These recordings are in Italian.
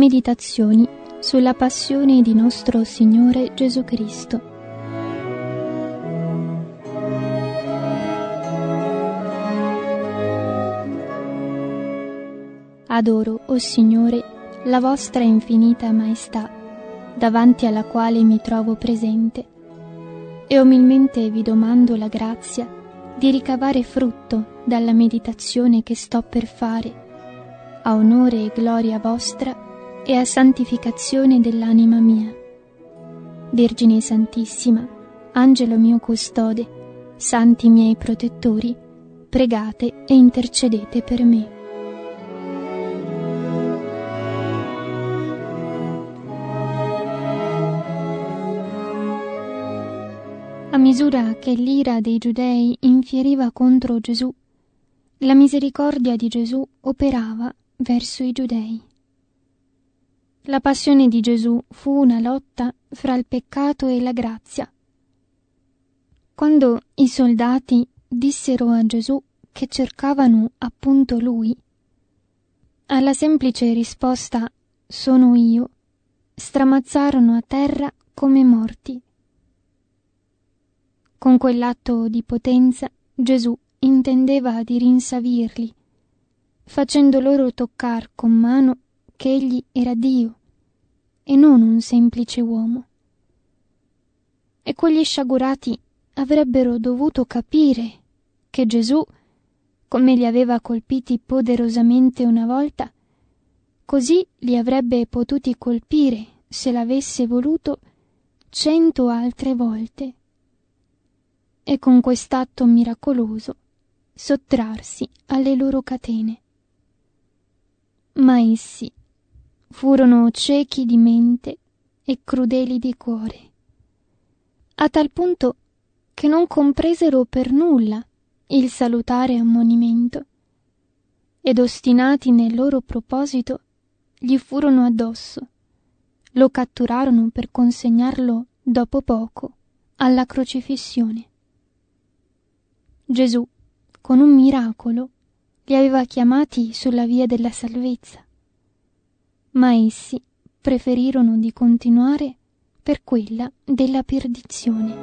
Meditazioni sulla passione di nostro Signore Gesù Cristo. Adoro, o Signore, la vostra infinita maestà, davanti alla quale mi trovo presente, e umilmente vi domando la grazia di ricavare frutto dalla meditazione che sto per fare, a onore e gloria vostra e a santificazione dell'anima mia. Vergine Santissima, Angelo mio custode, santi miei protettori, pregate e intercedete per me. A misura che l'ira dei Giudei infieriva contro Gesù, la misericordia di Gesù operava verso i Giudei. La passione di Gesù fu una lotta fra il peccato e la grazia. Quando i soldati dissero a Gesù che cercavano appunto lui, alla semplice risposta «Sono io», stramazzarono a terra come morti. Con quell'atto di potenza Gesù intendeva di rinsavirli, facendo loro toccar con mano che egli era Dio e non un semplice uomo. E quegli sciagurati avrebbero dovuto capire che Gesù, come li aveva colpiti poderosamente una volta, così li avrebbe potuti colpire, se l'avesse voluto, 100 altre volte, e con quest'atto miracoloso sottrarsi alle loro catene. Ma essi furono ciechi di mente e crudeli di cuore, a tal punto che non compresero per nulla il salutare ammonimento, ed ostinati nel loro proposito gli furono addosso, lo catturarono per consegnarlo dopo poco alla crocifissione. Gesù, con un miracolo, li aveva chiamati sulla via della salvezza, ma essi preferirono di continuare per quella della perdizione.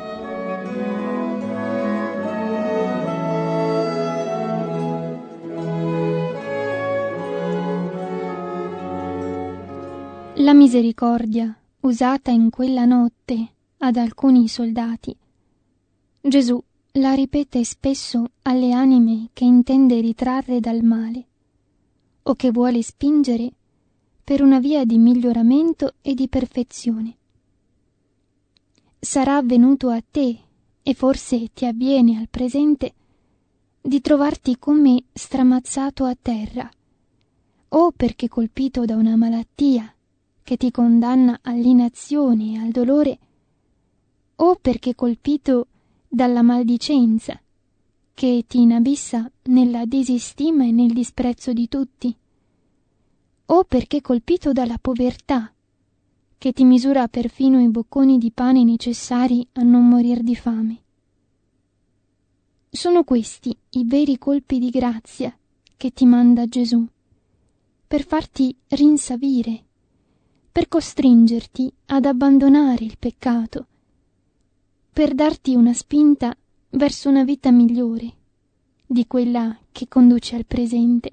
La misericordia usata in quella notte ad alcuni soldati, Gesù la ripete spesso alle anime che intende ritrarre dal male o che vuole spingere per una via di miglioramento e di perfezione. Sarà avvenuto a te, e forse ti avviene al presente, di trovarti come stramazzato a terra, o perché colpito da una malattia che ti condanna all'inazione e al dolore, o perché colpito dalla maldicenza che ti inabissa nella disistima e nel disprezzo di tutti, o perché colpito dalla povertà che ti misura perfino i bocconi di pane necessari a non morir di fame. Sono questi i veri colpi di grazia che ti manda Gesù, per farti rinsavire, per costringerti ad abbandonare il peccato, per darti una spinta verso una vita migliore di quella che conduce al presente.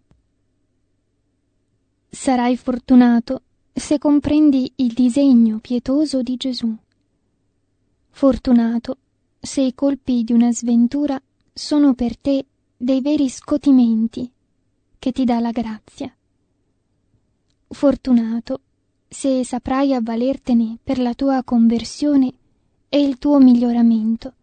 Sarai fortunato se comprendi il disegno pietoso di Gesù. Fortunato se i colpi di una sventura sono per te dei veri scotimenti che ti dà la grazia. Fortunato se saprai avvalertene per la tua conversione e il tuo miglioramento.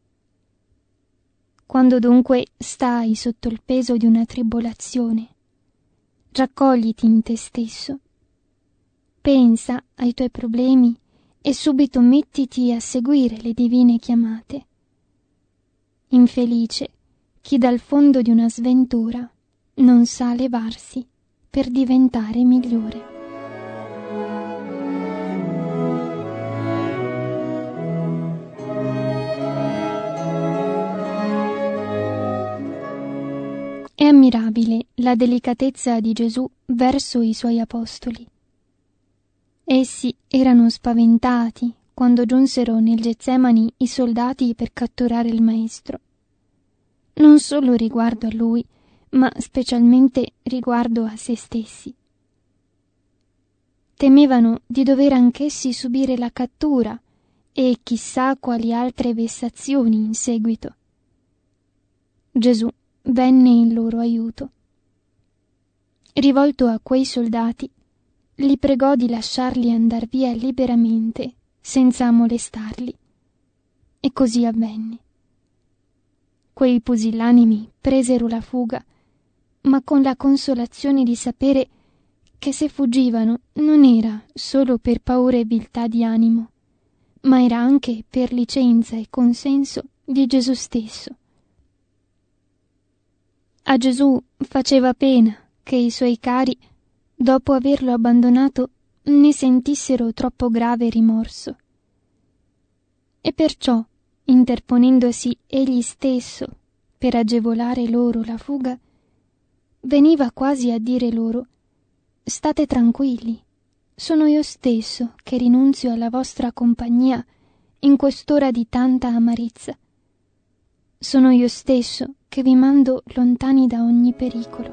Quando dunque stai sotto il peso di una tribolazione, raccogliti in te stesso, pensa ai tuoi problemi e subito mettiti a seguire le divine chiamate. Infelice chi dal fondo di una sventura non sa levarsi per diventare migliore. È ammirabile la delicatezza di Gesù verso i suoi apostoli. Essi erano spaventati quando giunsero nel Getsemani i soldati per catturare il Maestro. Non solo riguardo a lui, ma specialmente riguardo a se stessi. Temevano di dover anch'essi subire la cattura e chissà quali altre vessazioni in seguito. Gesù venne in loro aiuto. Rivolto a quei soldati, li pregò di lasciarli andar via liberamente, senza molestarli. E così avvenne. Quei pusillanimi presero la fuga, ma con la consolazione di sapere che se fuggivano non era solo per paura e viltà di animo, ma era anche per licenza e consenso di Gesù stesso. A Gesù faceva pena che i suoi cari, dopo averlo abbandonato, ne sentissero troppo grave rimorso. E perciò, interponendosi egli stesso per agevolare loro la fuga, veniva quasi a dire loro: «State tranquilli, sono io stesso che rinunzio alla vostra compagnia in quest'ora di tanta amarezza. Sono io stesso che vi mando lontani da ogni pericolo».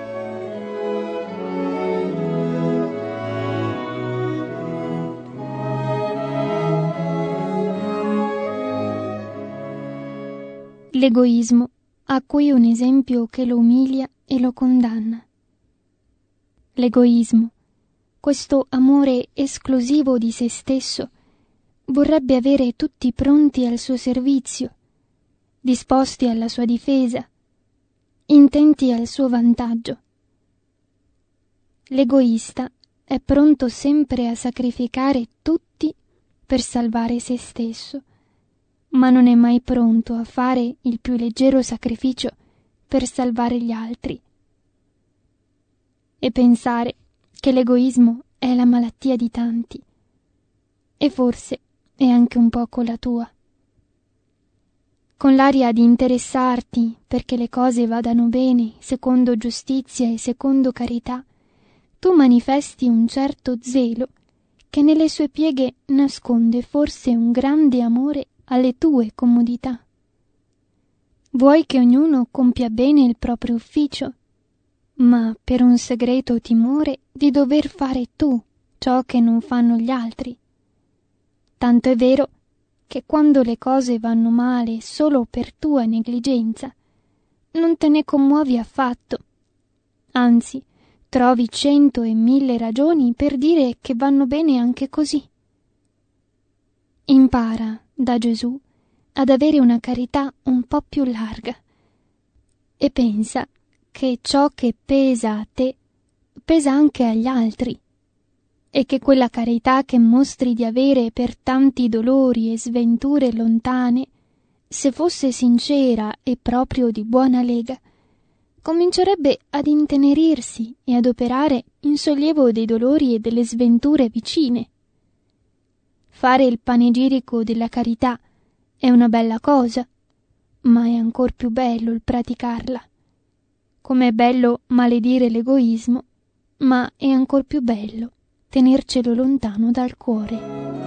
L'egoismo ha qui un esempio che lo umilia e lo condanna. L'egoismo, questo amore esclusivo di se stesso, vorrebbe avere tutti pronti al suo servizio, disposti alla sua difesa, intenti al suo vantaggio. L'egoista è pronto sempre a sacrificare tutti per salvare se stesso, ma non è mai pronto a fare il più leggero sacrificio per salvare gli altri. E pensare che l'egoismo è la malattia di tanti, e forse è anche un poco la tua. Con l'aria di interessarti perché le cose vadano bene secondo giustizia e secondo carità, tu manifesti un certo zelo che nelle sue pieghe nasconde forse un grande amore alle tue comodità. Vuoi che ognuno compia bene il proprio ufficio, ma per un segreto timore di dover fare tu ciò che non fanno gli altri. Tanto è vero che quando le cose vanno male solo per tua negligenza, non te ne commuovi affatto, anzi, trovi 100 e 1000 ragioni per dire che vanno bene anche così. Impara da Gesù ad avere una carità un po' più larga e pensa che ciò che pesa a te pesa anche agli altri e che quella carità che mostri di avere per tanti dolori e sventure lontane, se fosse sincera e proprio di buona lega, comincerebbe ad intenerirsi e ad operare in sollievo dei dolori e delle sventure vicine. Fare il panegirico della carità è una bella cosa, ma è ancor più bello il praticarla. Come è bello maledire l'egoismo, ma è ancor più bello tenercelo lontano dal cuore.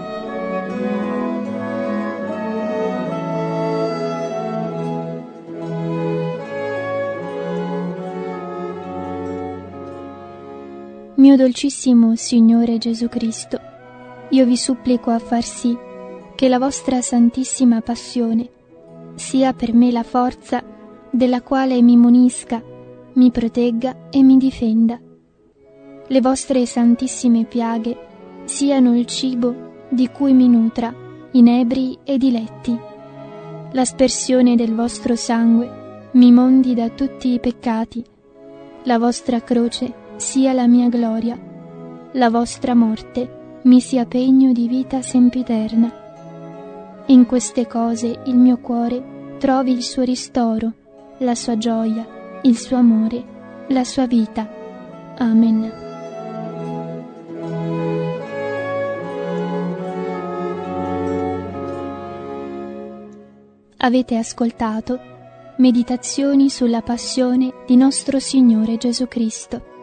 Mio dolcissimo Signore Gesù Cristo, io vi supplico a far sì che la vostra Santissima Passione sia per me la forza della quale mi munisca, mi protegga e mi difenda. Le vostre santissime piaghe siano il cibo di cui mi nutra, inebri e diletti. L'aspersione del vostro sangue mi mondi da tutti i peccati. La vostra croce sia la mia gloria. La vostra morte mi sia pegno di vita sempiterna. In queste cose il mio cuore trovi il suo ristoro, la sua gioia, il suo amore, la sua vita. Amen. Avete ascoltato Meditazioni sulla passione di nostro Signore Gesù Cristo.